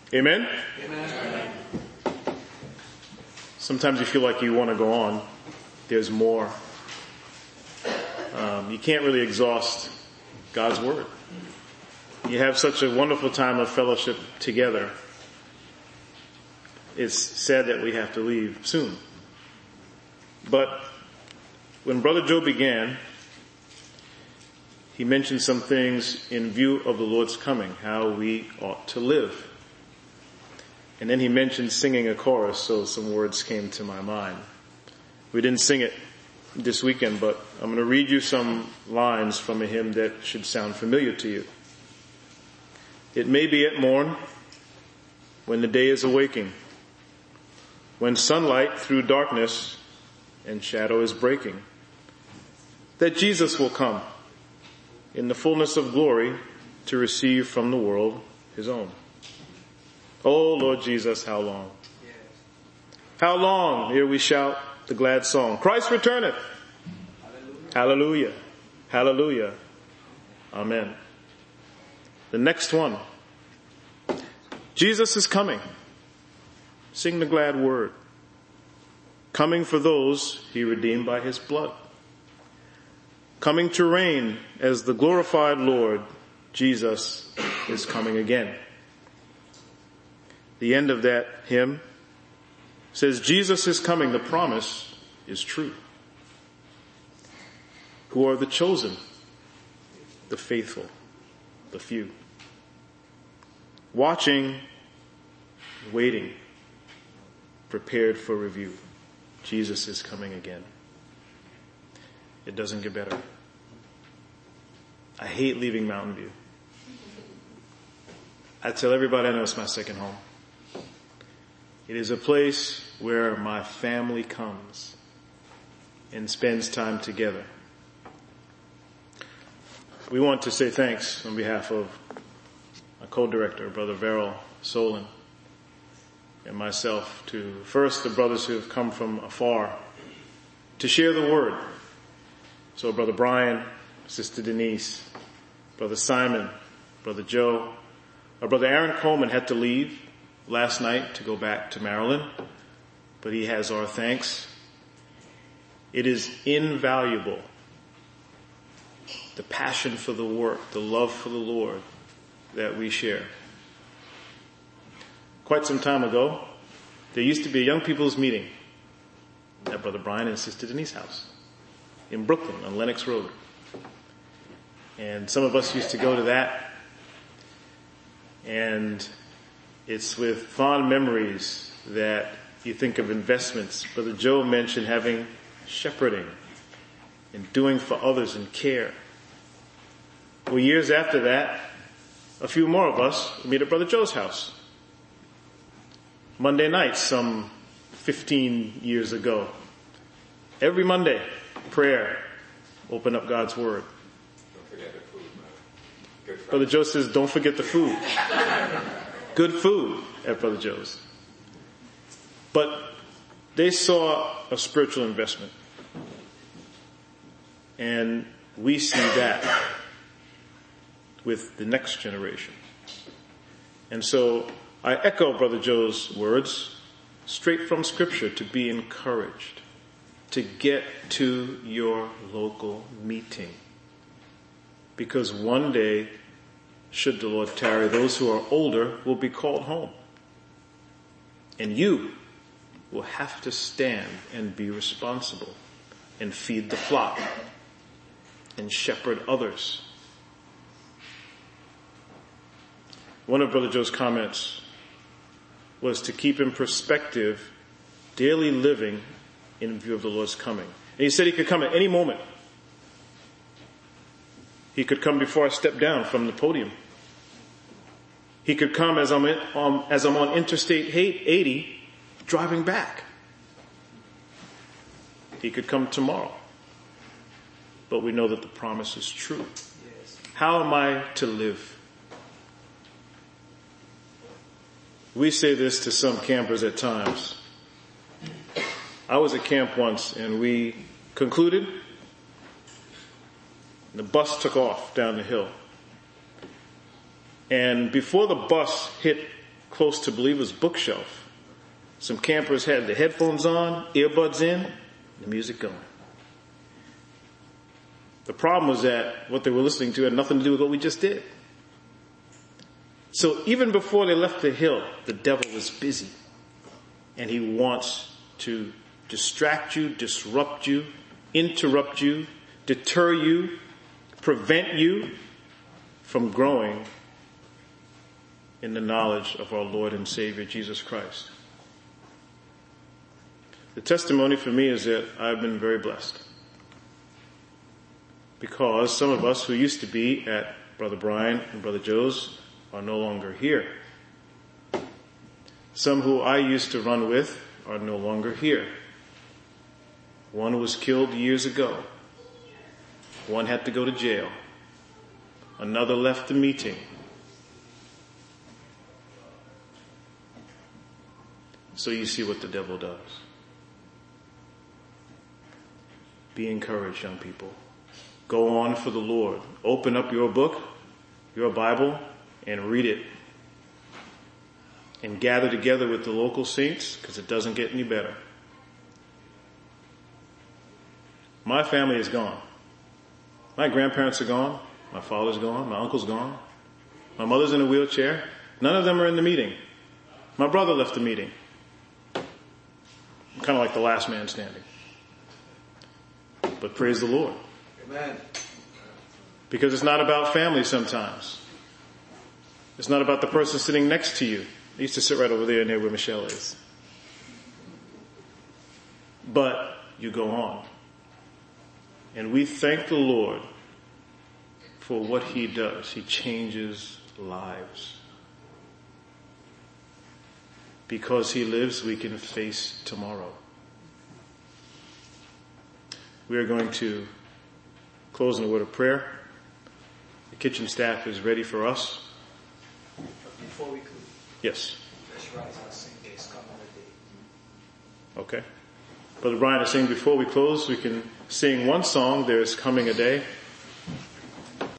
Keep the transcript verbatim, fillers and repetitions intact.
Amen? Amen. Sometimes you feel like you want to go on. There's more. Um, you can't really exhaust God's word. You have such a wonderful time of fellowship together. It's sad that we have to leave soon. But when Brother Joe began, he mentioned some things in view of the Lord's coming, how we ought to live. And then he mentioned singing a chorus, so some words came to my mind. We didn't sing it this weekend, but I'm going to read you some lines from a hymn that should sound familiar to you. It may be at morn, when the day is awaking, when sunlight through darkness and shadow is breaking, that Jesus will come in the fullness of glory to receive from the world his own. Oh Lord Jesus, how long? Yes. How long ere we shout the glad song, Christ returneth. Hallelujah. Hallelujah. Hallelujah. Amen. The next one. Jesus is coming. Sing the glad word. Coming for those he redeemed by his blood. Coming to reign as the glorified Lord, Jesus is coming again. The end of that hymn says, Jesus is coming, the promise is true. Who are the chosen, the faithful, the few. Watching, waiting, prepared for review. Jesus is coming again. It doesn't get better. I hate leaving Mountain View. I tell everybody I know it's my second home. It is a place where my family comes and spends time together. We want to say thanks on behalf of my co-director, Brother Verrill Solon, and myself to first the brothers who have come from afar to share the word. So Brother Brian, Sister Denise, Brother Simon, Brother Joe, our Brother Aaron Coleman had to leave last night to go back to Maryland, but he has our thanks. It is invaluable. The passion for the work, the love for the Lord that we share. Quite some time ago, there used to be a young people's meeting at Brother Brian and Sister Denise's house in Brooklyn on Lenox Road. And some of us used to go to that. And it's with fond memories that you think of investments. Brother Joe mentioned having shepherding and doing for others and care. Well, years after that, a few more of us would meet at Brother Joe's house. Monday nights, some fifteen years ago. Every Monday, prayer, open up God's Word. Don't forget the food, man. Good Brother Joe says, don't forget the food. Good food at Brother Joe's. But they saw a spiritual investment. And we see that with the next generation. And so I echo Brother Joe's words straight from Scripture to be encouraged to get to your local meeting. Because one day, should the Lord tarry, those who are older will be called home. And you will have to stand and be responsible and feed the flock and shepherd others. One of Brother Joe's comments was to keep in perspective daily living in view of the Lord's coming. And he said he could come at any moment. He could come before I step down from the podium. He could come as I'm, in, um, as I'm on Interstate eighty driving back. He could come tomorrow. But we know that the promise is true. Yes. How am I to live? We say this to some campers at times. I was at camp once and we concluded. The bus took off down the hill. And before the bus hit close to Believer's bookshelf. Some campers had the headphones on, earbuds in, the music going. The problem was that what they were listening to had nothing to do with what we just did. So even before they left the hill, the devil was busy. And he wants to distract you, disrupt you, interrupt you, deter you, prevent you from growing in the knowledge of our Lord and Savior, Jesus Christ. The testimony for me is that I've been very blessed. Because some of us who used to be at Brother Brian and Brother Joe's are no longer here. Some who I used to run with are no longer here. One was killed years ago. One had to go to jail. Another left the meeting. So you see what the devil does. Be encouraged, young people. Go on for the Lord. Open up your book, your Bible, and read it. And gather together with the local saints, because it doesn't get any better. My family is gone. My grandparents are gone. My father's gone. My uncle's gone. My mother's in a wheelchair. None of them are in the meeting. My brother left the meeting. I'm kind of like the last man standing. But praise the Lord. Amen. Because it's not about family sometimes. It's not about the person sitting next to you. I used to sit right over there near where Michelle is. But you go on. And we thank the Lord for what he does. He changes lives. Because he lives, we can face tomorrow. We are going to close in a word of prayer. The kitchen staff is ready for us. Before we conclude, yes. let's rise and sing There's Coming a Day. Okay. Brother Brian is saying before we close, we can sing one song, There's Coming a Day.